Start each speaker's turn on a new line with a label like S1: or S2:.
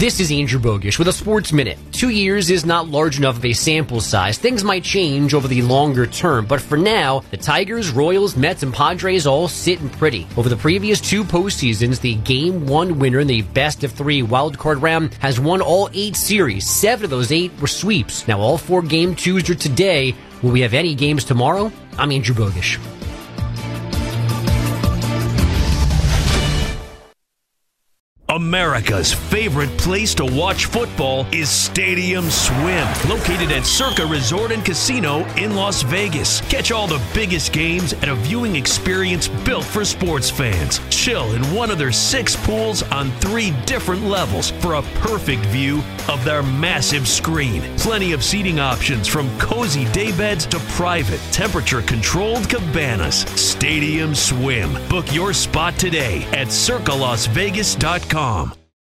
S1: This is Andrew Bogish with a Sports Minute. 2 years is not large enough of a sample size. Things might change over the longer term, but for now, the Tigers, Royals, Mets, and Padres all sitting pretty. Over the previous 2 postseasons, the Game 1 winner in the best-of-3 wildcard round has won all 8 series. 7 of those 8 were sweeps. Now, all 4 Game 2s are today. Will we have any games tomorrow? I'm Andrew Bogish.
S2: America's favorite place to watch football is Stadium Swim, located at Circa Resort and Casino in Las Vegas. Catch all the biggest games at a viewing experience built for sports fans. Chill in one of their 6 pools on 3 different levels for a perfect view of their massive screen. Plenty of seating options from cozy daybeds to private, temperature-controlled cabanas. Stadium Swim. Book your spot today at circalasvegas.com.